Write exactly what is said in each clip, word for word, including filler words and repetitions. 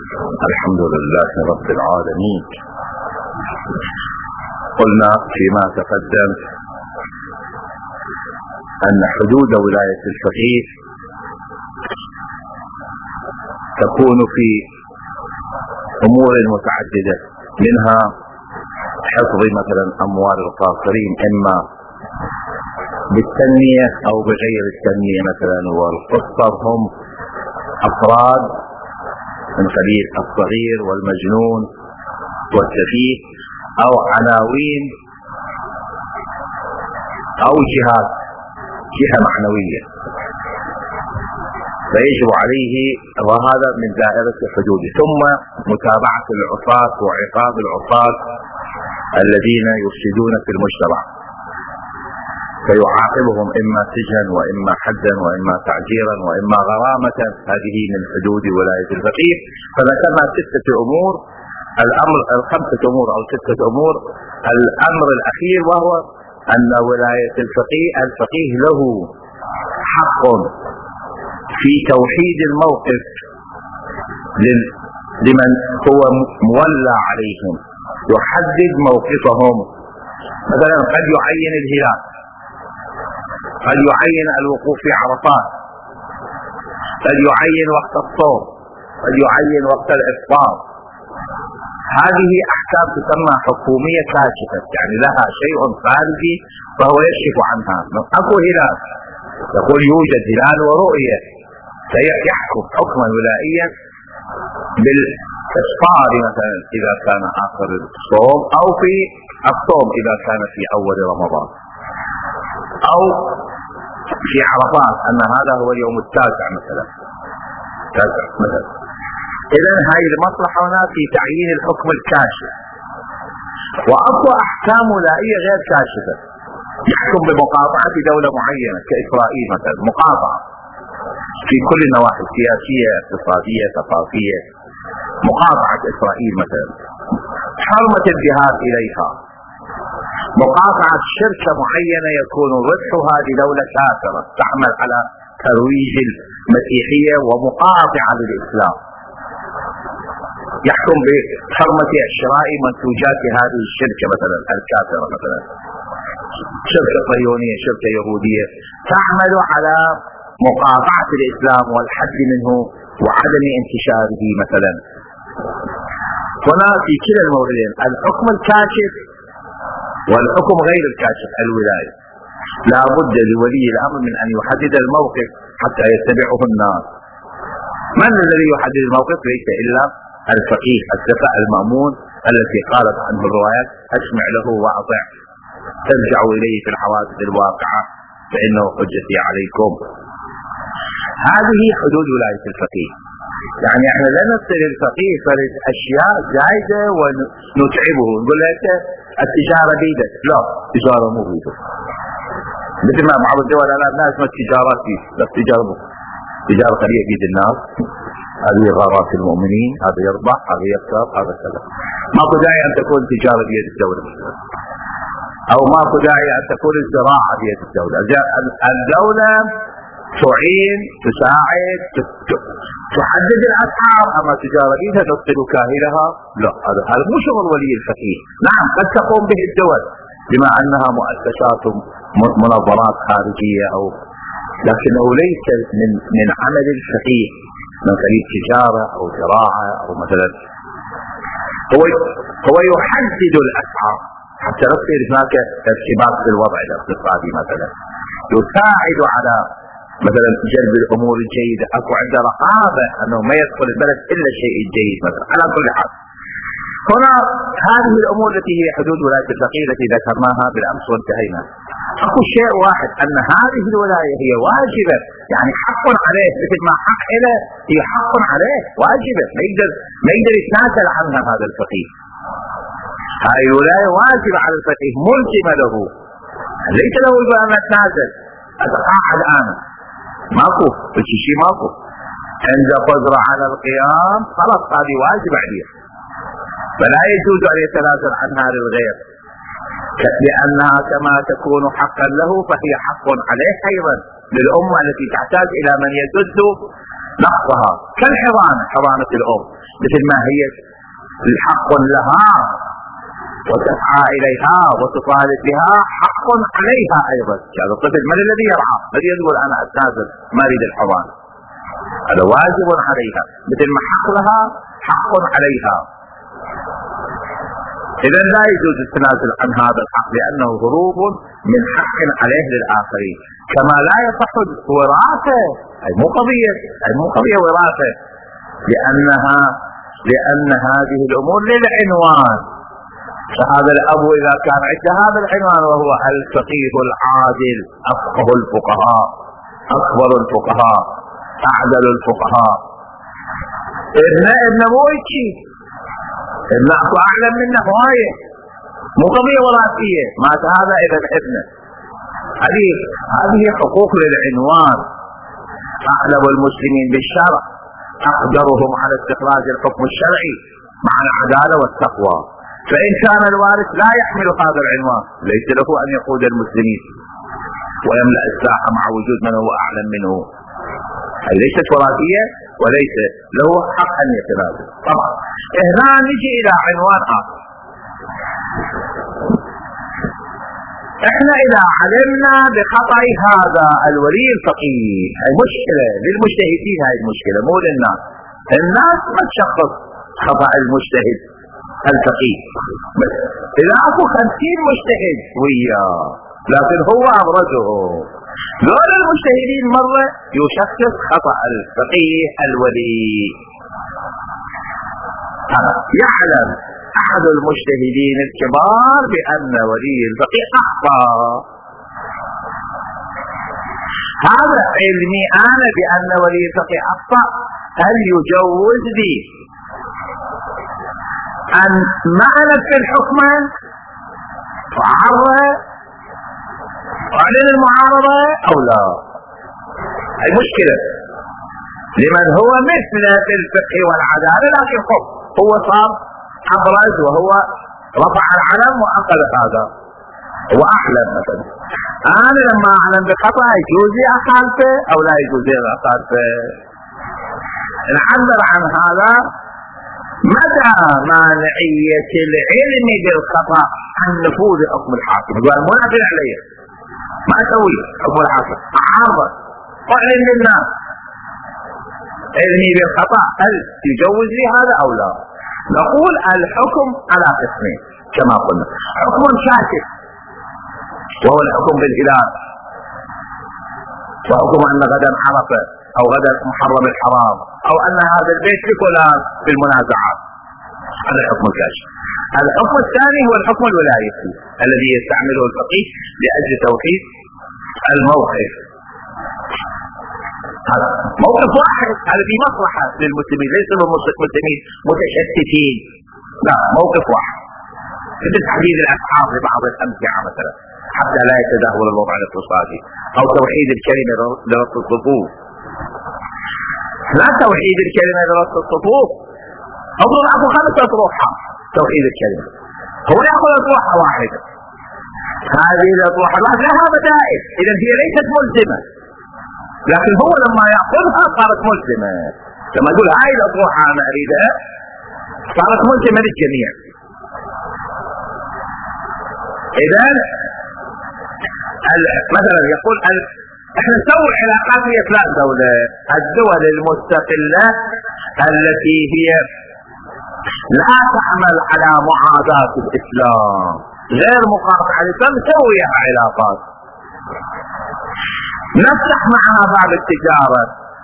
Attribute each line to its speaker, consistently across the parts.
Speaker 1: الحمد لله رب العالمين. قلنا فيما تقدم أن حدود ولاية الفقيه تكون في أمور متعددة، منها حفظ مثلا أموال القاصرين إما بالتنمية أو بغير التنمية مثلا، والقصر هم أفراد من قبيل الصغير والمجنون والسفيه، أو عناوين أو جهات جهة معنوية، فيجب عليه، وهذا من دائرة الحدود. ثم متابعة العصاة وعقاب العصاة الذين يفسدون في المجتمع، فيعاقبهم إما سجنا وإما حدا وإما تعزيرا وإما غرامة. هذه من حدود ولاية الفقيه. فذكرنا ستة أمور، الأمر الخمسة أمور أو ستة أمور. الأمر الأخير وهو أن ولاية الفقيه الفقيه له حق في توحيد الموقف لمن هو مولى عليهم، يحدد موقفهم. مثلا قد يعين الهلال، قد يعين الوقوف في عرفات، قد يعين وقت الصوم، قد يعين وقت الإفطار. هذه أحكام تسمى حكومية كاشفة، يعني لها شيء خارجي فهو يكشف عنها. أكو هلال يقول يوجد هلال ورؤية، سيحكم حكما ولائيا بالإفطار مثلا إذا كان آخر الصوم، أو في الصوم إذا كان في أول رمضان، أو في عرفات أن هذا هو اليوم التاسع مثلا تاسع مثلا. إذا هذه المصلحة هنا في تعيين الحكم الكاشف. وأقوى أحكام ولائية غير كاشفة، يحكم بمقاطعة دولة معينة كإسرائيل مثلا، مقاطعة في كل النواحي السياسية اقتصادية ثقافية، مقاطعة إسرائيل مثلا، حرمة الذهاب إليها، مقاطعة شركة معينة يكون ربحها لدولة كافرة تعمل على ترويج المسيحية ومقاطعة للإسلام، يحكم بحرمة شراء منتوجات هذه الشركة مثلا الكافرة، مثلا شركة صهيونية شركة يهودية تعمل على مقاطعة الإسلام والحد منه وعدم انتشاره مثلا. هنا في كلا الموردين الحكم الكاشف والحكم غير الكاشف الولاية، لا بد لولي الأمر من أن يحدد الموقف حتى يتبعه الناس. من الذي يحدد الموقف؟ ليس إلا الفقيه الثقة المأمون التي قالت عنه الروايات أسمع له وأطع، ترجع إليه في الحوادث الواقعة فإنه حجتي عليكم. هذه حدود ولاية الفقيه. يعني احنا لا نصل الفقيه فرد أشياء زايدة ونتعبه نقول لك التجارة بيدك، لا، التجارة مو بيدك. مثل ما بعض الدول الآن الناس ما التجارات فيه، لا، التجارة تجارة قليلة بيد الناس، هذه غارات المؤمنين، هذا يربح هذا يكسب هذا كذا. ماكو داعي أن تكون تجارة بيد الدولة، أو ماكو داعي أن تكون الزراعة بيد الدولة. الدولة تعين تساعد تحدد الأسعار، أما تجارة بيدها تبطل كاهلها، لا، هذا هذا مو شغل ولي الفقيه. نعم قد تقوم به الدول بما أنها مؤسسات منظمات خارجية، أو لكنه ليس من من عمل الفقيه من قبيل تجارة أو زراعة أو مثلا. هو هو يحدد الأسعار حتى يصير هناك ارتباط في الوضع الاقتصادي مثلا، يساعد على مثلا جلب الأمور الجيدة، أكو عنده رقابة أنه ما يدخل البلد إلا الشيء الجيد مثلا. على كل حال هنا هذه الأمور التي هي حدود ولاية الفقيه التي ذكرناها بالأمس وانتهينا. أكو شيء واحد أن هذه الولاية هي واجبة، يعني حق عليه، مثل ما حق له هي حق عليه واجبة، ما يقدر ما يقدر يتنازل عنها هذا الفقيه. هذه الولاية واجبة على الفقيه، ملزمة له، ليس له أن يتنازل أتقاعد أنا، ماكو بشي شيء ماكو. عند قدرة على القيام خلاص هذه واجب عليه، فلا يجوز أن يتنازل عنها للغير، لأنها كما تكون حقا له فهي حق عليه أيضا للأمة التي تحتاج إلى من يسد نقصها كالحضانة، حضانة الأم مثل ما هي الحق لها وتسعى إليها وتطالب بها، حق عليها أيضا. هذا الطفل من الذي يرعى؟ من يقول أنا أستاذن ما أريد الحضانة؟ هذا واجب عليها، مثل ما حق لها حق عليها. إذا لا يجوز التنازل عن هذا الحق لأنه هروب من حق عليه للآخرين. كما لا يصح الوراثة، أي مو قضية أي مو قضية وراثة، لأنها لأن هذه الأمور للعنوان. فهذا الأب إذا كان عنده هذا العنوان وهو الفقيه العادل أفقه الفقهاء أكبر الفقهاء أعدل الفقهاء، ابن ابن مو هيك، ابن أكو أعلم منه هواية، مو قضية وراثية. مات هذا إذا ابنه. هذه هذه حقوق للعنوان. أعلم المسلمين بالشرع أقدرهم على استخراج الحكم الشرعي مع العدالة والتقوى. فإن كان الوارث لا يحمل هذا العنوان ليس له أن يقود المسلمين ويملأ الساحة مع وجود من هو أعلم منه. هذه ليست وراثية وليس له حق أن يتنازل. طبعا هنا نجي إلى عنوان آخر. احنا إذا علمنا بخطأ هذا الولي الفقيه، هي مشكلة للمجتهدين، هاي المشكلة مو للناس. الناس ما تشخص خطأ المجتهد الفقيه، إذا أكو خمسين مجتهد وياه لكن هو أبرزه. دول المجتهدين مرة يشخص خطأ الفقيه الولي. يعلم أحد المجتهدين الكبار بأن ولي الفقيه أخطأ، هذا علمي أنا بأن ولي الفقيه أخطأ، هل يجوز لي أن ما أنفذ حكما وأعرضه وأعلن المعارضة أو لا؟ المشكلة لمن هو مثل في الفقه والعدالة لكن خب هو صار أبرز وهو رفع العلم وأخذ هذا وأحلم. مثلا أنا لما أعلم بخطأ يجوز لي أخالفه أو لا يجوز لي أخالفه؟ نعبر عن هذا مدى مانعية العلم بالخطأ عن نفوذ حكم الحاكم. يقول مو نافذ علي، ما أسوي حكم الحاكم، أعارضه وأعلن للناس علمي بالخطأ، هل يجوز لي هذا أو لا؟ نقول الحكم على قسمين كما قلنا، حكم شاكك وهو الحكم بالإله، وحكم أن غدا عرفة أو غدا محرم الحرام أو أن هذا البيت لفلان في المنازعات، هذا الحكم الكاشف. الحكم الثاني هو الحكم الولايتي الذي يستعمله الفقيه لأجل توحيد الموقف. هذا موقف واحد، هذا في مصلحة للمسلمين، ليس للمسلمين متشتتين، لا موقف واحد، مثل تحديد الأسعار لبعض الأمتعة مثلا حتى لا يتدهور الوضع الاقتصادي، أو توحيد الكلمة لرص الصفوف. لا توحيد الكلمة لرص الصفوف، أفضل أكو خمسة أطروحة توحيد الكلمة، هو يأخذ أطروحة واحدة، هذه الأطروحة لها بدائل، إذا هي ليست ملزمة، لكن هو لما يأخذها صارت ملزمة. لما يقول هاي الأطروحة أنا أريدها صارت ملزمة للجميع. إذا مثلا يقول احنا نسوي علاقات هي ثلاث دولة، الدول المستقلة التي هي لا تعمل على معاداة الإسلام غير مقاطعة الإسلام نسويها علاقات، نفتح معها باب التجارة.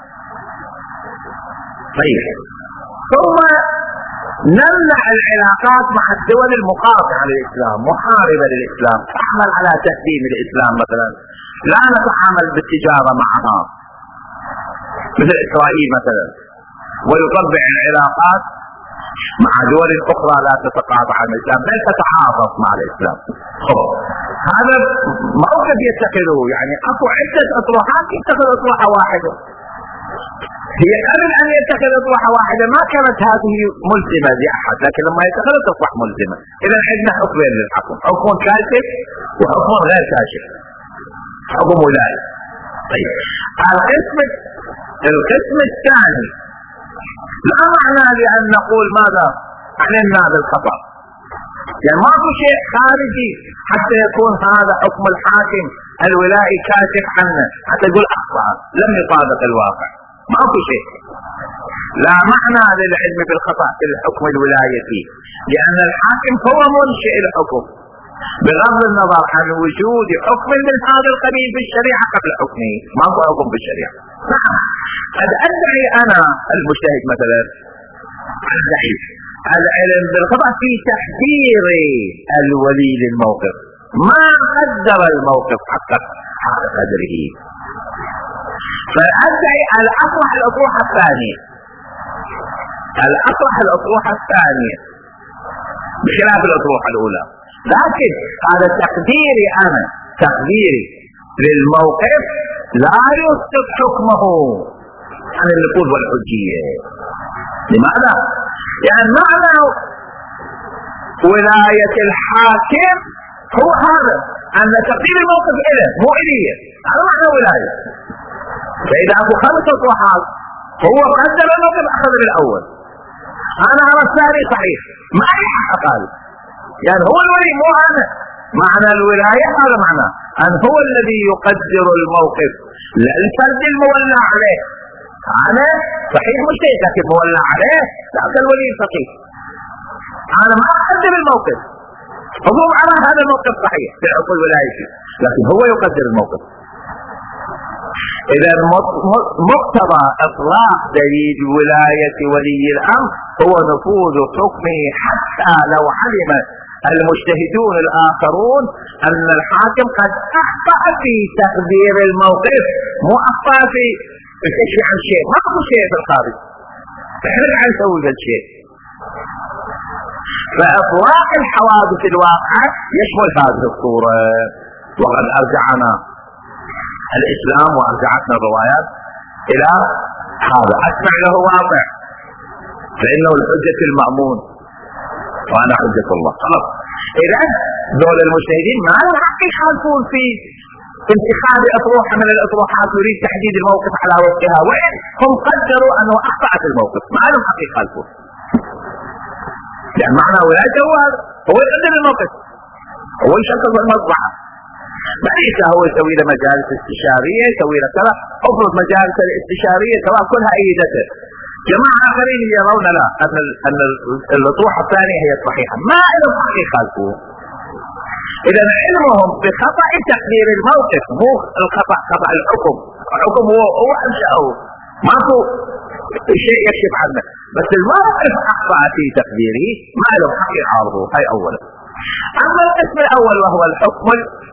Speaker 1: طيب ثم نمنع العلاقات مع الدول المقاطعة للإسلام محاربة للإسلام تعمل على تهديم الإسلام، مثلا لا نتعامل بالتجارة معها مثل إسرائيل مثلا، ويطبع العلاقات مع دول أخرى لا تتقاطع مع الإسلام بل تتحافظ مع الإسلام. هذا موقف يتخذه، يعني أكو عدة أطروحات يتخذ أطروحة واحدة. هي قبل أن يتخذ أطروحة واحدة ما كانت هذه ملزمة لأحد، لكن لما يتخذ تصبح ملزمة. إذا عندنا حكمين للحكم، حكم كاشف وحكم غير كاشف، حكم ولاية. طيب القسم القسم الثاني لا معنى لأن نقول ماذا علمنا بالخطأ، يعني ما في شيء خارجي حتى يكون هذا حكم الحاكم الولائي كاشف عنه حتى يقول أخطأ لم يطابق الواقع، ما في شيء. لا معنى للعلم بالخطأ في الحكم الولايتي، لأن الحاكم هو منشئ الحكم بغض النظر عن وجود حكم من هذا القبيل بالشريعة قبل حكمه. ما هو حكم بالشريعة. نعم قد أدعي أنا المجتهد مثلا أدعي العلم بالخطأ في تحذير الولي للموقف، ما قدر الموقف حق حق قدره، فأدعي الأصلح الأطروحة الثانية، الأصلح الأطروحة الثانية بخلاف الأطروحة الأولى. لكن هذا تقديري أنا، تقديري للموقف لا يسقط حكمه عن النفوذ والحجية. لماذا؟ لأن معنى ولاية الحاكم هو هذا، أن تقدير الموقف إله مو إليه، هذا معنى ولاية. فإذا أكو خمس أطروحات هو قدر الموقف أخذ بالأول، أنا أرى الثاني صحيح ما يحقق هذا، يعني هو الولي مو أنا. معنى الولاية هذا معنى أن هو الذي يقدر الموقف لا الفرد المولى عليه. أنا صحيح مجتهد لكن مولى عليه لا الولي صحيح، أنا ما أقدر الموقف، هو أرى هذا الموقف صحيح في حكم ولايته لكن هو يقدر الموقف. إذا مقتضى إطلاق دليل ولاية ولي الأمر هو نفوذ حكمه حتى لو علم المجتهدون الآخرون أن الحاكم قد أخطأ في تقدير الموقف، مو أخطأ في الكشف عن شيء، ما أخطأ شيء في الخارج، إحنا قاعد نسوي ذا الشيء. فإطلاق الحوادث الواقعة يشمل هذه الصورة. وقد أرجعنا الإسلام وأرجعتنا الروايات إلى هذا أسمع له واقع، فإنه الحجة المأمون وأنا حجة الله. خلاص إذا دول المجتهدين ما لهم حق يخالفون في انتخاب أطروحة من الأطروحات يريد تحديد الموقف على وفقها، وإن هم قدروا أنه أخطأ في الموقف ما لهم حق يخالفون، لأن معنى ولايته هو هذا، هو يقدر الموقف، هو يشكل المصلحة. ليس هو يسوي له مجالس استشارية، يسوي له كذا، افرض مجالس الاستشارية سواء كلها أيدته. جماعة آخرين يرون لا أن أن الأطروحة الثانية هي الصحيحة، ما لهم حق يخالفون. إذا علمهم بخطأ تقدير الموقف مو الخطأ خطأ الحكم، الحكم هو هو أنشأه ما هو شيء يكشف عنه، بس الموقف أخطأ في تقديره ما لهم حق يعارضه. هاي أولا. أما القسم الأول وهو الحكم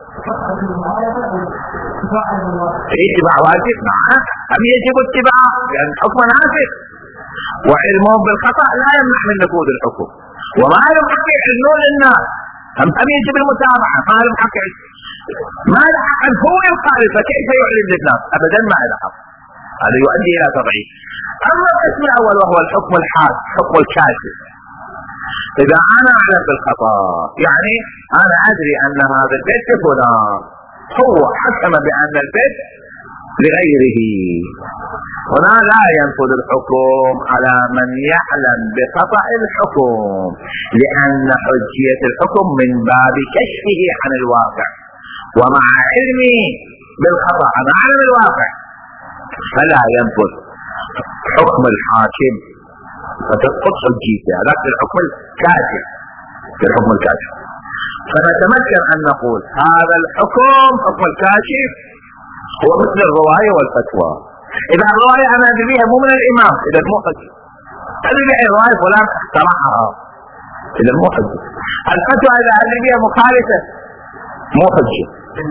Speaker 1: اتباع واجب، نعم أم يجب اتباع لأن الحكم نافذ، وعلمهم بالخطأ لا يمنع من نفوذ الحكم، وما لهم حق يعلنون الناس أم أم يجب المتابعة، ما لهم حق ما له حق أن هو يخالف فكيف يعلن للناس؟ أبدا ما له حق، هذا يؤدي إلى تضعيف. أما القسم الأول وهو الحكم الحاد، حكم الكاشف، إذا أنا أعلم بالخطأ يعني أنا أدري أن هذا البيت فلان هو حكم بأن البيت لغيره، هنا لا ينفذ الحكم على من يعلم بخطأ الحكم، لأن حجية الحكم من باب كشفه عن الواقع، ومع علمي بالخطأ أنا أعلم الواقع فلا ينفذ حكم الحاكم فتسقط حجيته. هذاك الحكم الكاشف، الحكم الكاشف. فنتمكن أن نقول هذا الحكم حكم الكاشف هو مثل الرواية والفتوى. إذا الرواية أنا أدري بها مو من الإمام إذا مو حجة، أدري بها الرواية فلان اخترعها إذا مو حجة. الفتوى إذا أدري بها مخالفة مو حجة.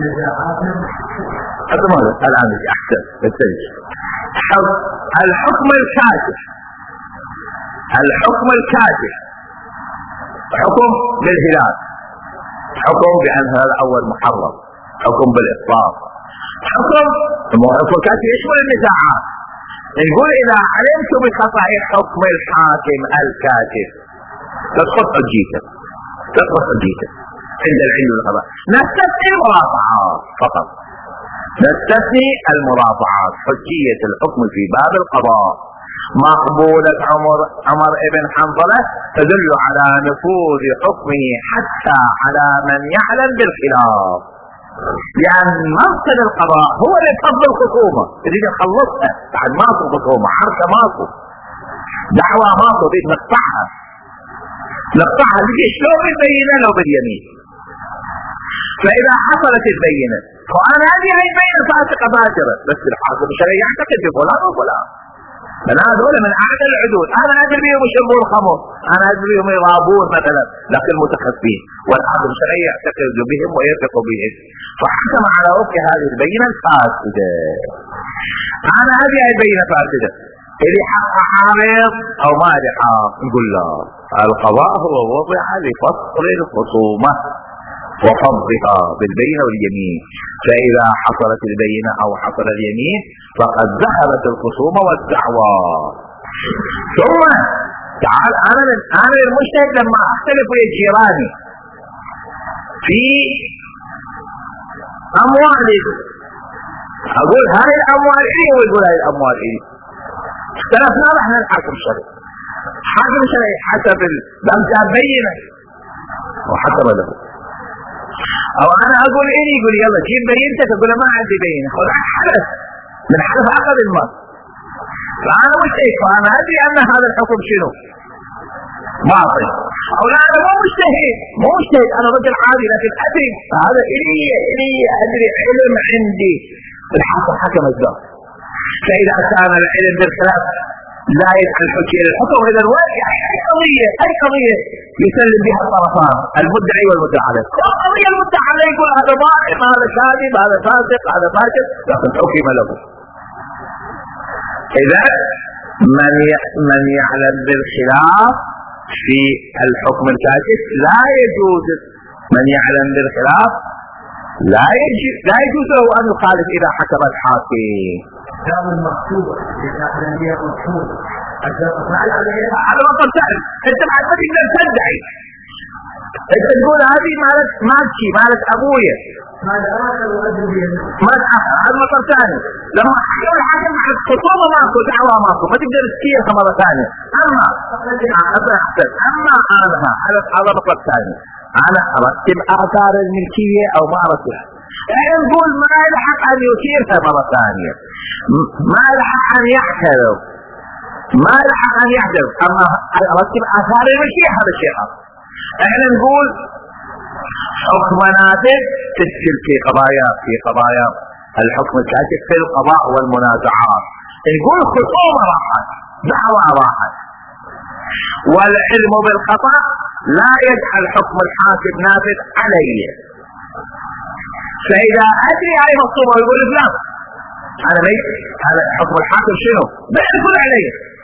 Speaker 1: هذا ماذا الآن أحسن بالتالي الحكم الكاشف، الحكم الكاشف حكم بالهلال، حكم بأن هذا أول محرم، حكم بالإفطار، حكم حكم الكاشف يشمل النزاعات. نقول إذا علمت بخطأ حكم الحاكم الكاشف تسقط حجيته، تسقط حجيته عند العلم والخطأ، نستثني المواقعات فقط. نستثني المرافعات. حجية الحكم في باب القضاء مقبولة عمر عمر ابن حنظلة تدل على نفوذ حكمه حتى على من يعلم بالخلاف، لأن مقصد القضاء هو لفض الخصومة، تريد تخلصها بعد ماكو خصومة، حركة ماكو، دعوة ماكو، تريد نقطعها نقطعها تجي شلون بالبينة لو باليمين. فإذا حصلت البينة وأنا هذه هي البينة فاسقة باكرة، بس الحاكم الشرعي يعتقد بفلان وفلان، من هذول من أعلى العدول، أنا أدري بهم يشربون الخمر، أنا أدري بهم يغابون مثلا، لكن متخفين، والحاكم الشرعي يعتقد بهم ويثق بهم، فحكم على وفق هذه البينة الفاسدة. أنا هذه هي البينة فاسدة، إلي حق حارض أو ما لي حق، نقول لا، القضاء هو وضع لفصل الخصومة وفضها بالبينة واليمين، فإذا حصلت البينة أو حصل اليمين فقد ذهبت الخصومة والدعوى. ثم تعال أنا أنا المجتهد لما أختلف ويا جيراني في أموالي، أقول هاي الأموال إيه ويقول هاي الأموال إيه، اختلفنا رحنا الحاكم الشرعي، حاكم الشرعي حسب الأمثال بينة وحسب له، او انا اقول ايه يقول يلا جيب بينتك، اقول ما عندي بينه، خذ حلف من حلف عقد المال، فانا مجتهد فانا ادري ان هذا الحكم شنو باطل، او لا انا مو مجتهد مو مجتهد انا رجل عادي لكن ادري هذا الي الي ادري علم عندي الحاكم حكم الدار. فاذا كان العلم بالخلاف لا يدخل الحكم الى الحكم، واذا اي قضيه اي قضيه يسلم بها الطرفان المدعي والمدعى عليه، كل قضيه المدعى عليه يقول هذا ظالم هذا كاذب هذا فاسق هذا فاجر، لكن حكم له. اذا من من يعلم بالخلاف في الحكم الكاشف لا يجوز، من يعلم بالخلاف لا يجوز لا يجوز له ان يخالف اذا حكم الحاكم.
Speaker 2: كتاب المكتوبة الأحلامية مكتوبة
Speaker 1: على ما تعرف انت بعد ما تقدر تدعي، انت تقول هذه مالت مالتي مالت ابويا
Speaker 2: هذا آخر وأدري
Speaker 1: ما هذا مطر ثاني، لما حكم الحاكم على الخصومة ماكو دعوة ماكو ما تقدر تسكيرها مرة ثانية. اما اما انا على هذا مطر ثاني انا ارتب اثار الملكية او ما ارتبها، يعني نقول ما يلحق ان يثيرها مرة ثانية، ما يلحق ان يحترم ما يلحق ان يحترم، اما ارتب اثار الملكية هذا شيء اخر. احنا نقول حكم نافذ تسجل في قضايا في قضايا الحكم الكاشف في القضاء والمنازعات، نقول خصومة راحت دعوة راحت، والعلم بالخطأ لا يجعل حكم الحاكم نافذ علي. فإذا أدري هاي مخصومة يقول لا أنا ليس هذا حكم الحاكم شنو بيقول علي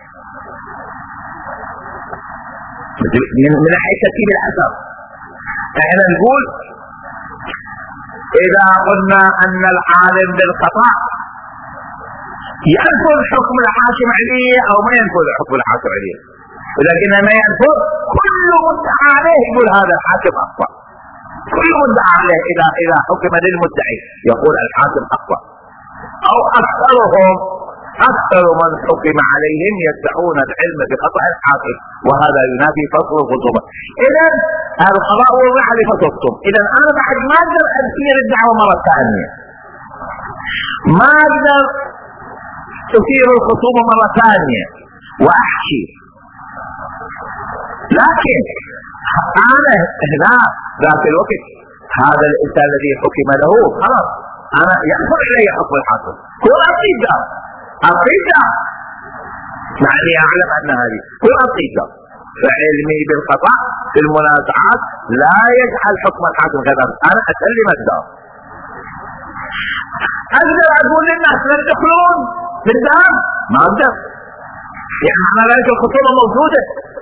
Speaker 1: من من ناحية ترتيب الأثر. احنا نقول إذا قلنا أن العالم بالخطأ ينفذ حكم الحاكم عليه أو ما ينفذ حكم الحاكم عليه، ولكن ما ينفذ كل مدعى عليه يقول هذا الحاكم أخطأ، كل مدعى عليه إذا إذا حكم للمدعي يقول الحاكم أخطأ، أو أكثرهم أكثر من حكم عليهم يدعون العلم بخطأ الحاكم، وهذا ينافي فصل الخصومة. إذا القضاء وضع لفصلتم، إذا أنا بعد ما أقدر أثير الدعوة مرة ثانية، ما أقدر تثير الخصومة مرة ثانية وأحكي، لكن أنا هنا ذاك الوقت هذا الإنسان الذي حكم له خلاص أنا يحصل إلي حكم الحاكم، هو أصيده أصيده يعني أعلم أن هذه هو أصيده، فعلمي بالخطأ في المنازعات لا يجعل حكم الحاكم كذا، أنا أسلم الدار. أقدر أقول للناس لا تدخلون بالدار؟ ما أقدر، يعني أنا ذلك الخصومة موجودة،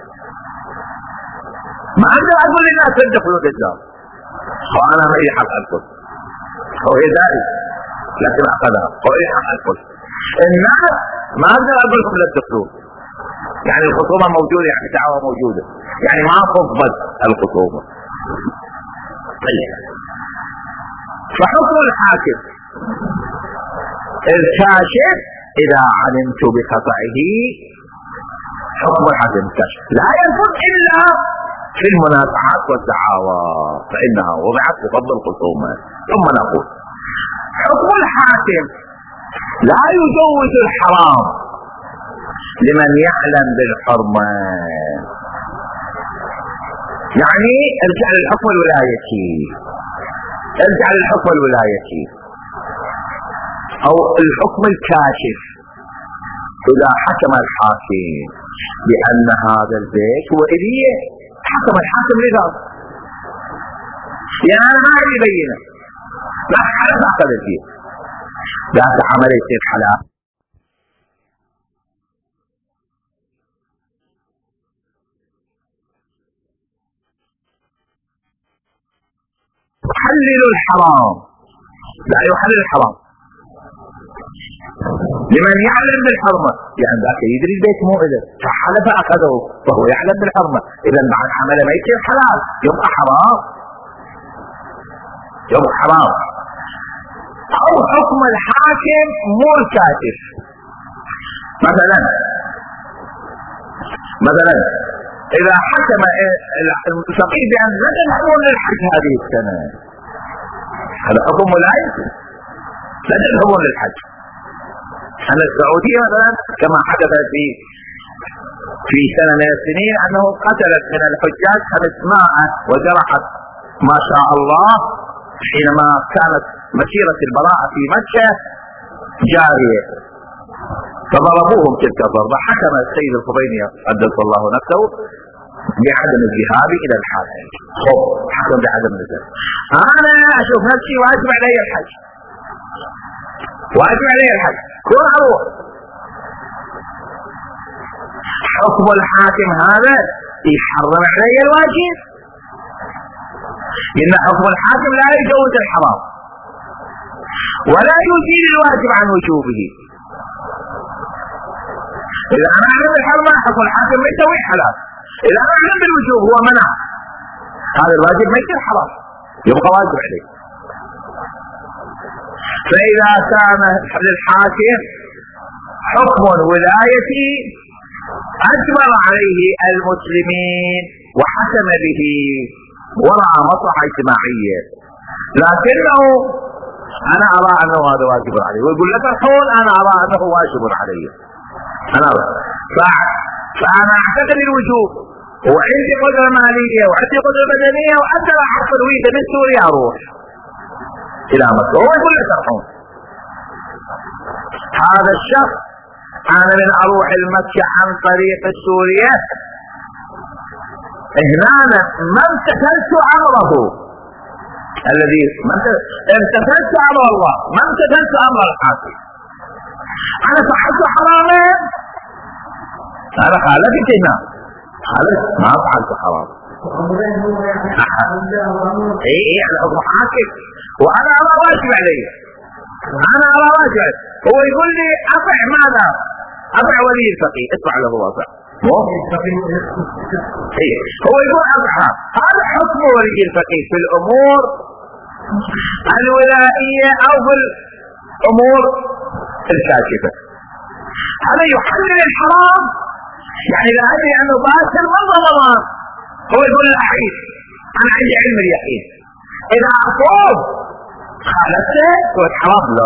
Speaker 1: ما أقدر أقول للناس لا تدخلون بالدار، وأنا ما يحق أدخل، هو ذلك لكن أخذها هو يحق أدخل. الناس ما أقدر أقول لهم لا تدخلون، يعني الخصومة موجودة، يعني دعوة موجودة، يعني ما تضبط الخصومة. طيب فحكم الحاكم الكاشف إذا علمت بخطئه حكم الحاكم الكاشف لا ينفذ إلا في المنازعات والدعاوى فإنها وضعت بفضل الخصومة. ثم نقول حكم الحاكم لا يجوز الحرام لمن يعلم بالحرمة. يعني ارجع للحكم الولايتي، ارجع للحكم الولايتي او الحكم الكاشف. اذا حكم الحاكم بان هذا البيت هو إليه، حكم الحاكم لذلك، يعني انا ما عندي بينه، لا حلف اخذ فيه، لا تعمل يصير حلال. يحلل الحرام، لا يحلل الحرام لمن يعلم بالحرمة، يعني ذاك يدري البيت مو إله فحلف أخذه وهو يعلم بالحرمة، إذا بعد عمله ما يصير حلال، يبقى حرام، يبقى حرام. أو حكم الحاكم مو الكاشف. مثلا مثلا إذا حكم الفقيه بأن لا تذهبون للحج هذه السنة، هذا حكم ولاية، لا تذهبون للحج. أن السعودية مثلا كما حدث في في سنة من السنين أنه قتلت من الحجاج خمسمائة وجرحت ما شاء الله حينما كانت مسيرة البراءة في مكة جارية، فضربوهم تلك الضربة. حكم السيد الخميني قدس الله نفسه بعدم الذهاب إلى الحج. خب حكم بعدم الذهاب. أنا أشوف نفسي واجب علي الحج، واجب علي الحج، كون أروح. حكم الحاكم هذا يحرم علي الواجب، إن حكم الحاكم لا يجوز الحرام ولا يزيل الواجب عن وجوبه. إذا أنا أعلم بالحرمة حكم الحاكم ما يسوي حلال، إذا أنا أعلم بالوجوب هو منع، هذا الواجب ما يصير حرام، يبقى واجب عليه. فإذا كان للحاكم حكم ولايتي أجمع عليه المسلمين وحكم به ورأى مصلحة اجتماعية، لكنه أنا أرى أنه هذا واجب عليه، ويقول لك الحول أنا أرى أنه واجب عليه، أنا أرى. فأنا أعتقد الوجوب وعندي قدرة مالية وعندي قدرة بدنية وأقدر أحصل ويزا من سوريا أروح إلى مكة، هو يقول لك الحول. هذا الشخص أنا من أروح المكة عن طريق سوريا، هنا ما امتثلت أمره الذي امتثلت أمر الله، ما امتثلت أمر الحاكم، أنا فعلت حراما، أنا خالفت هنا، خالفت ما فعلت حرام. اي اي على حكم حاكم وانا ارى واجب علي، انا ارى واجب. هو يقول لي اطع ماذا؟ اطع ولي الفقيه، ادفع له اطع. هو يقول اطع، هذا حكم ولي الفقيه في الامور الولائيه او في الامور الكاشفه. هذا يحلل الحرام، يعني لا ادري انه باكر من رمضان، هو يقول الحديث انا عندي علم اليقين، اذا اصوب خالفته قلت حرام. لا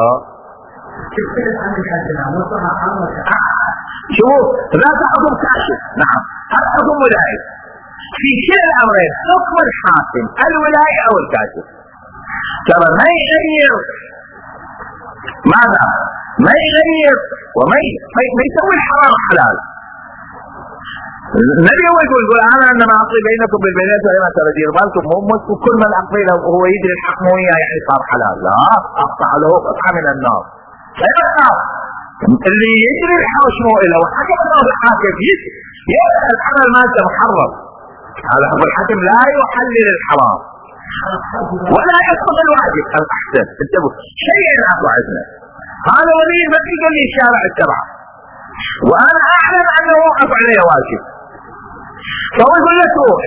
Speaker 1: شوف لا تحكم كاشف، نعم هذا حكم ولاية في كلا الامرين، حكم الحاكم الولاية او الكاشف ترى ما يغير ماذا؟ ما يغير وما ما يسوي الحرام حلال. النبي هو يقول يقول انا انما اقضي بينكم بالبينات وما ترى دير بالكم، هم كل من اقضي له وهو يدري الحق وياه يعني صار حلال، لا اقطع له قطعه من النار. فيبقى اللي يدري الحق شنو له وحكم الله الحاكم يسال عن الماده محرم، هذا حكم الحاكم لا يحلل الحرام ولا يسقط الواجب. الاحسن انتبهوا شيئين اكو عندنا، هذا ولي الفقيه قال لي الشارع السبعه وانا اعلم انه وقف عليه واجب، فهو يقول لك روح،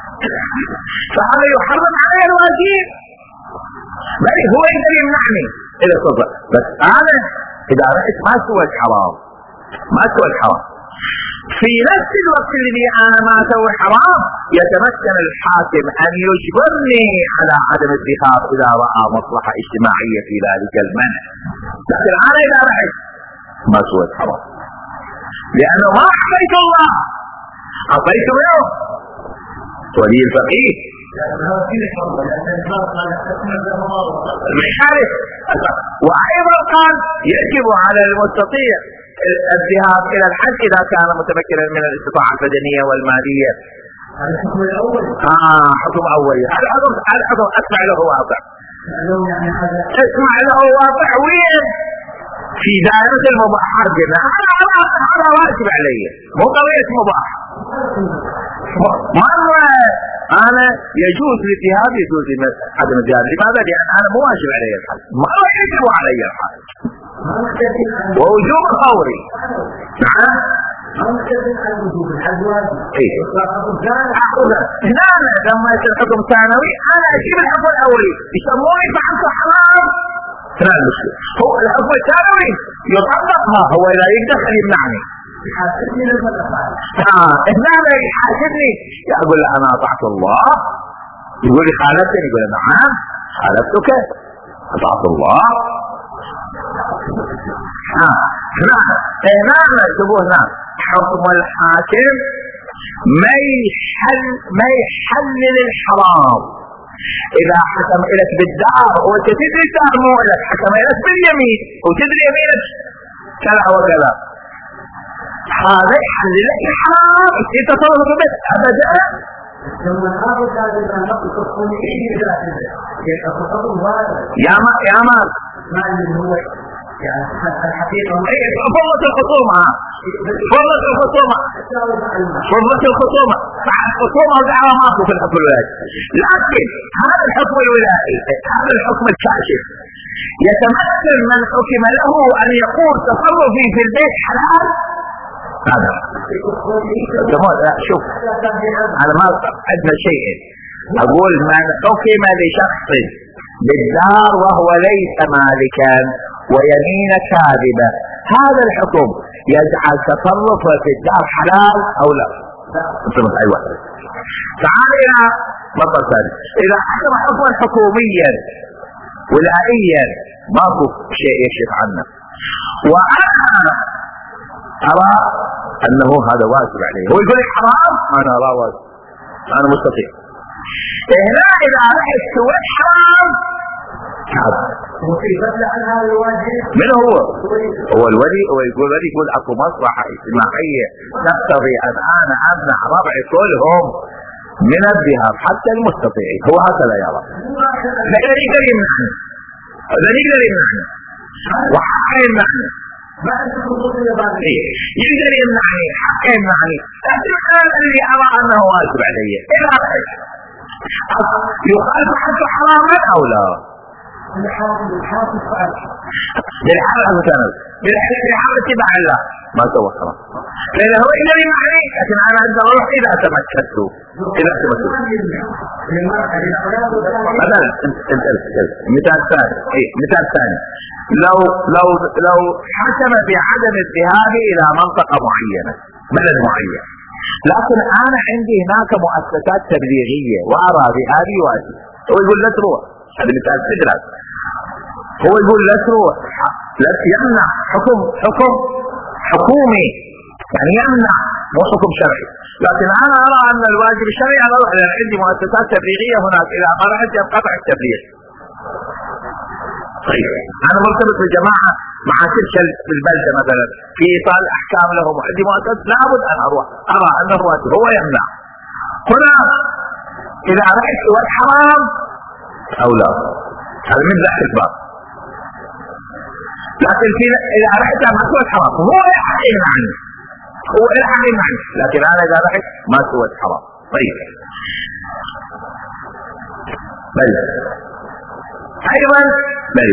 Speaker 1: فهذا يحرم عليه الواجب، بل هو يقدر يمنعني إلى صفة. بس أنا إذا رحت ما سويت حرام، ما سويت حرام، في نفس الوقت اللي أنا ما أسوي حرام يتمكن الحاكم أن يجبرني على عدم الذهاب إذا رأى مصلحة اجتماعية في ذلك المنع. لكن أنا إذا رحت ما سويت حرام، لأنه ما عصيت الله، عصيت منه ولي الفقيه المحارف. وأيضا قال يجب على المستطيع الذهاب إلى الحج إذا كان متمكنا من الاستطاعة البدنية والمالية.
Speaker 2: هذا الحكم الأول.
Speaker 1: آه حكم أولي. هذا حكم هذا حكم أسمع له واقع.
Speaker 2: يعني هذا
Speaker 1: أسمع له واقع وين؟ في دائرة المباحات قلنا هذا هذا واجب علي، مو قضية مباح. مرة أنا يجوز الذهاب يجوز عدم الذهاب، لماذا؟ لأن أنا مو واجب علي الحج، مرة يجب علي الحج ووجوب فوري. نعم ايه هنا لما يصير حكم ثانوي انا اجيب الحكم الاولي يسموني فعلت حرام. هنا المشكلة هو الحكم الثانوي يطبق، ما هو لا يقدر ان يمنعني. اه هنا لا يحاسبني، يقول له انا اطعت الله، يقول لي خالفتني، يقول له نعم خالفتك اطعت الله. ها هنا هنا نكتبوه هنا حكم الحاكم ما يحل ما يحلل الحرام. اذا حكم لك بالدار وانت تدري الدار مو لك، حكم لك باليمين وتدري يمينك كذا وكذا، هذا يحلل لك الحرام انت تصرف به ابدا. يا ما يا ما الحقيقة فرضة الخصومة فرضة الخصومة فرضة الخصومة مع الخصومة والدعوة ماكو في الحكم الولائي. لكن هذا الحكم الولائي هذا الحكم الكاشف يتمكن من حكم له أن يقول تصرفي في البيت حلال. هذا لا شوف على ما عندنا شيء أقول من حكم لشخص بالدار وهو ليس مالكا ويمين كاذبة، هذا الحكم يجعل تصرفه في الدار حلال أو لا؟ تصرف أي واحد. تعال إلى مطلب ثاني، إذا حكم حكما حكوميا ولائيا ماكو شيء يكشف عنه، وأنا أرى أنه هذا واجب عليه، هو يقول حرام أنا أرى واجب، أنا مستطيع. هنا إذا رحت سويت حرام من هو؟ هو الولي، هو يقول الولي يقول اكو مصلحة اجتماعية تقتضي ان انا امنع ربعي كلهم من الذهاب حتى المستطيع، هو هكذا يرى. لكن يقدر يمنعني، هذا يقدر يمنعني وحقا يمنعني، يقدر يمنعني حقا يمنعني، لكن انا اللي ارى انه واجب علي. اذا رأيت يخالف حتى حراما او لا؟ بالحاكم فعل بالحاكم مثلا بالحاكم اتباع الله ما سوى حرام، لأنه هو إذا يمعني، لكن أنا عندما أروح إذا تمكنت إذا تمكنت مثلا مثال ثاني إيه مثال ثاني لو لو لو حكم بعدم الذهاب إلى منطقة معينة بلد معين، لكن أنا عندي هناك مؤسسات تبليغية وأرى بهذه واجب، هو يقول لا تروح، هذا مثال تدرس، هو يقول لا تروح، لا يمنع، حكم حكم حكومي يعني يمنع مو حكم شرعي، لكن انا ارى ان الواجب الشرعي انا اروح لان عندي مؤسسات تبليغيه هناك، اذا ما رحت ينقطع التبليغ. طيب انا مرتبط بجماعه مع تلك البلده مثلا في ايصال احكام لهم وعندي مؤسسه لابد ان اروح، ارى ان الواجب هو يمنع. هنا اذا رحت والحرام او لا، هذا من ذاك الباب. لكن في اذا رحت ما سوى حرام هو يحق يمنعني، هو يحق يمنعني، لكن انا اذا رحت ما سوى حرام. طيب بل ايضا بل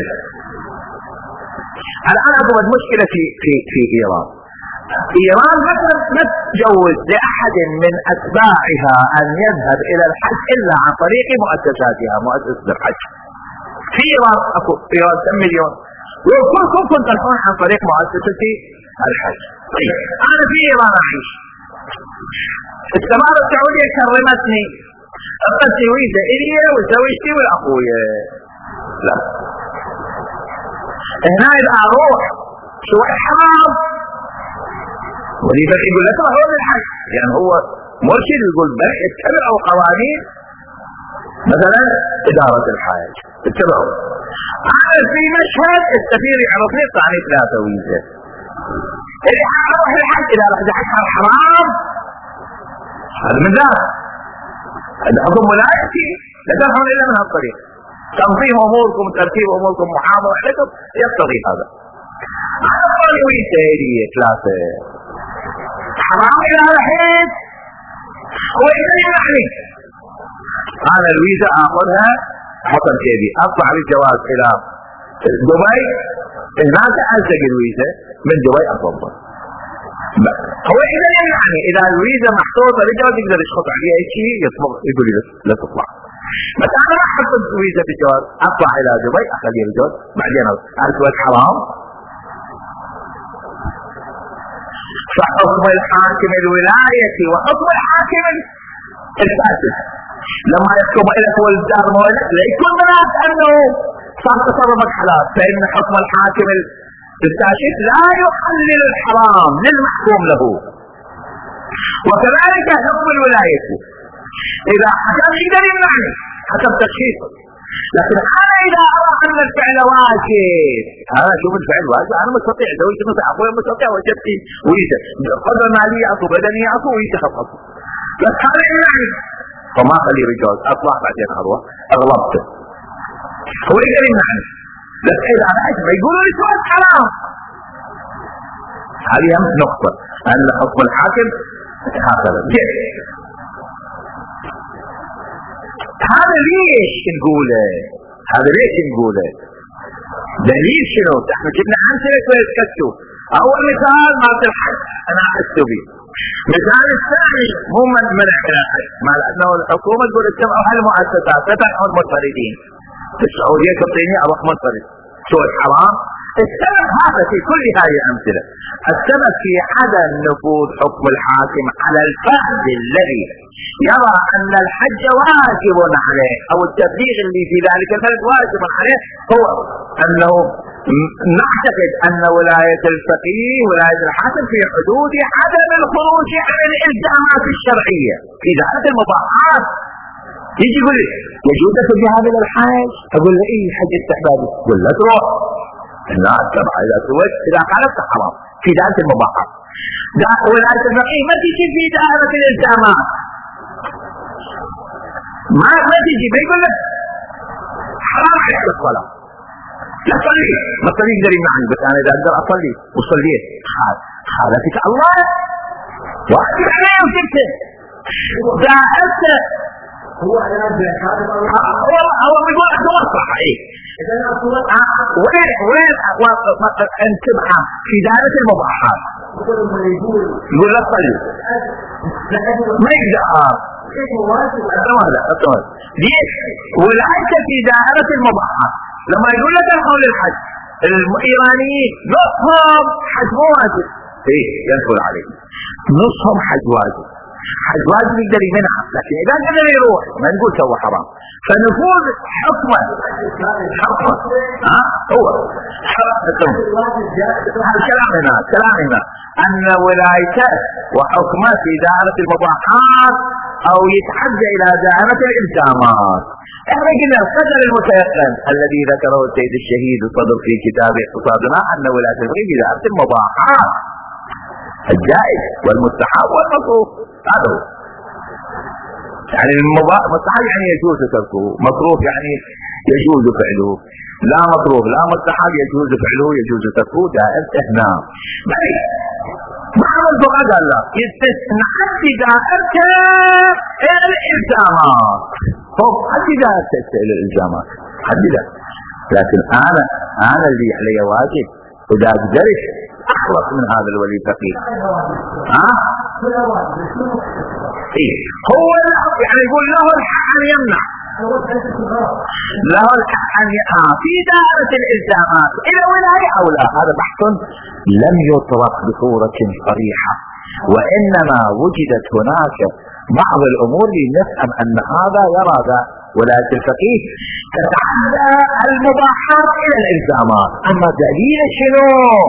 Speaker 1: الان اكبر مشكله في في في ايران. ايران مثلا لا تجوز لاحد من اتباعها ان يذهب الى الحج الا عن طريق مؤسساتها، مؤسسه الحج في ايران اكو في ايران كم مليون، وكلكم تنطلقون عن طريق مؤسسة الحج. طيب انا في ايران اعيش، السفارة السعودية كرمتني، اخذت ويزا الي وزوجتي والاخويا، لا هنا اذا اروح شو حرام ولذلك يقول لك روحوا للحج، يعني هو مرشد يقول بل اتبعوا قوانين مثلا ادارة الحج اتبعوا. انا في مشهد السفير يعرفني يطلعني ثلاثة ويزا، اللي اروح الحج اذا رحت الحج حرام، هذا من ذا هذا حكم ولايتي، لا تفعلون الا من هالطريق، تنظيم اموركم ترتيب اموركم محافظة عليكم يقتضي هذا. انا اطلع ويزا هذه ثلاثة حرام الى الحج، هو اذا يمنعني انا الويزا اخذها احطها بجيبي، اطلع بالجواز الى دبي، هناك الزق الويزا من دبي اطبق. هو اذا يمنعني اذا الويزا محطوطه بالجواز يقدر يشخص عليها اي شيء يطلب يقول لي لا تطلع، بس انا ما احط الويزا بالجواز اطلع الى دبي اخليها بالجواز بعدين الجواز حرام. فحكم الحاكم الولاية وحكم الحاكم الفاسد لما يحكم لك والدار مولك لا يكون بناس انه صار تصرفك حلال، فان حكم الحاكم الفاسد لا يحلل الحرام للمحكوم له، وكذلك حكم الولاية اذا حكم يقدر يمنعني حسب تشخيصه، لكن انا اذا ارى ان الفعل واجب، انا اشوف الفعل واجب انا مستطيع زوجتي مستطيع اخوي مستطيع وجدتي ويزا قدر مالي اعطوا بدني اعطوا ويزا خط، بس هذا يمنعني فما خلي رجال اطلع بعدين اروح اغلبته، هو يقدر يمنعني، بس اذا انا اجمع يقولوا لي سؤال حرام. هذه هم نقطة ان حكم الحاكم هكذا. هذا ليش نقوله؟ هذا ليش نقوله؟ دليل شنو؟ احنا جبنا امثله ويتكتوا. اول مثال مال الحج انا احس به. مثال الثاني مو من منع الحج، مال انه الحكومه تقول اتبعوا هالمؤسسات لا تدعوا المنفردين. في السعوديه تعطيني اروح منفرد. شو الحرام؟ السبب هذا في كل هذه الامثله. السبب في عدم نفوذ حكم الحاكم على الفرد الذي يرى ان الحج واجب عليه او التبليغ اللي في ذلك الفرد واجب عليه، هو انه نعتقد ان ولاية الفقيه ولاية الحاكم في حدود عدم الخروج عن الالزامات الشرعية في ذات المباحات. يجي يقول لي يجوز الذهاب الى الحج، اقول له ايه حج استحبابي، يقول لا تروح، لا تبع اذا سويت اذا خالفت حرام في ذات المباحات. ولاية الفقيه ما تجي في دائرة الالزامات، ما ما تجي بيقول لك حرام عليك الصلاة لا تصلي، ما تصلي يقدر يمنعني، بس انا اذا اقدر اصلي وصليت خالفتك الله واجب عليه وجبته دائرته.
Speaker 2: هو انا بخالف الله،
Speaker 1: هو هو بيقول لك مصلحة ايه؟
Speaker 2: اذا انا اصلا
Speaker 1: وين وين انتبه في دائرة المباحات
Speaker 2: يقول
Speaker 1: يقول لا تصلي ما يقدر اه ليش؟ والحج في دائرة المباحات. لما يقول لك القول الحج الايرانيين نصهم حج مو واجب، ايه يدخل عليه نصهم حج واجب، حج واجب يقدر يمنعه، لكن اذا قدر يروح ما نقول سوى حرام. فنفوذ حكمه حكمه ها هو الكلام هنا الكلام هنا ان ولايته وحكمه في دائرة المباحات او يتحدى الى دائرة الالزامات. احنا قلنا القدر المتيقن الذي ذكره السيد الشهيد الصدر في كتاب اقتصادنا ان ولاية الفقيه في دائرة المباحات الجائز والمستحب والمطلوب. هذا هو يعني المستحب يعني يجوز تركه، مطلوب يعني يجوز فعله، لا مطلوب لا مستحب يجوز فعله يجوز تركه دائرته هنا. بل بعض الفقهاء قال لا نحدد دائرته الالزامات، هو حدد دائرته الالزامات حددها، لكن انا انا اللي علي واجب اذا قدرت اخلص من هذا الولي الفقيه. ها إيه؟ هو يعني يقول له الحق ان يمنع له الحق أن يقع في دائرة الإلزامات إلى ولاية أو لا. هذا بحث لم يطرق بصورة صريحة، وإنما وجدت هناك بعض الأمور لنفهم أن هذا يرى ذا ولاية الفقيه تتعدى المباحات إلى الإلزامات. أما دليل شنو؟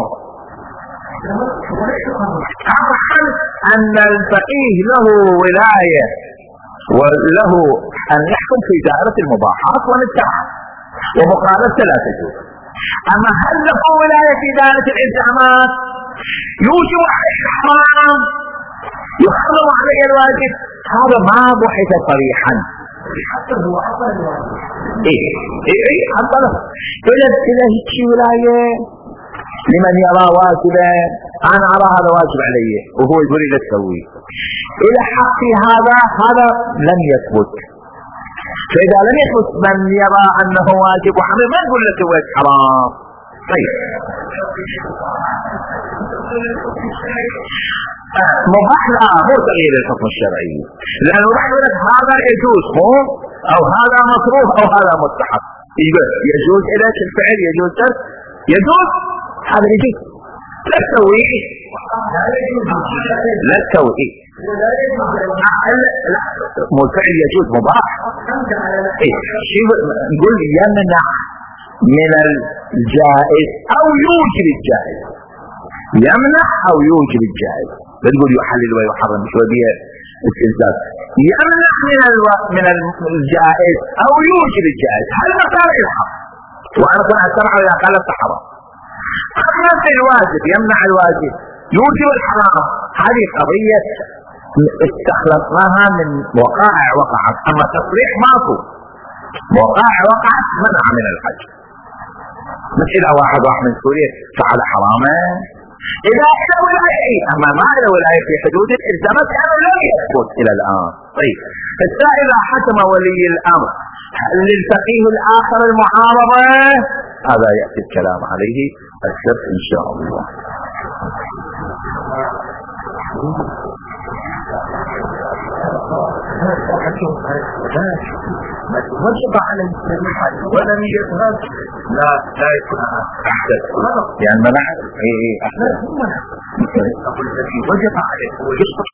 Speaker 1: أن الفقيه له ولاية وله أن يحكم في دائرة المباحات والاتباعات ومخالفة لا تجوز. أما هل له ولاية في دائرة الإلزامات يوجب عليه الحرام يحرم عليه الواجب؟ هذا ما بحث صريحا.
Speaker 2: حتى هو أصلا الواجب.
Speaker 1: إيه إيه إيه حتى له إلى إلى هيك ولاية لمن يرى واجبا. أنا أرى هذا واجب علي وهو يقول لي لا تسويه. إلى حق هذا هذا لم يثبت. فإذا لم يثبت من يرى أنه واجب وحرام ما يقول له سويت حرام. طيب مباح لا مو تغيير الحكم الشرعي، لأنه راح يقول لك هذا يجوز أو هذا مكروه أو هذا مستحب. يقول يجوز إليك الفعل يجوز ترك يجوز هذا يجوز لا تسويه لا تسويه مو الفعل يجوز مباح. إيه نقول يمنع من الجائز أو يوجب الجائز، يمنع أو يوجب الجائز. بتقول يحلل ويحرم شوية استنزاف. يمنع من الو... من الجائز أو يوجب الجائز. هل مثال الحق وأنا كنت أسمع إذا قالت حرام. أما في الواجب يمنع الواجب يوجب الحرام، هذه قضية استخلصناها من وقائع وقعت. أما تصريح ماكو، وقائع وقعت منع من الحج. مش إذا واحد راح من سوريا فعل حراما إذا إلى ولاية، أما ما إلى ولاية في حدود الإلزامات كانوا لا يثبت إلى الآن. طيب إذا حكم ولي الأمر هل للفقيه الآخر المعارضة؟ هذا يأتي الكلام عليه الشرح إن شاء الله.
Speaker 2: وجب على المسلمين ولم يذهب
Speaker 1: لا لا يكون أحدث يعني منع إيه أحدث وجب عليه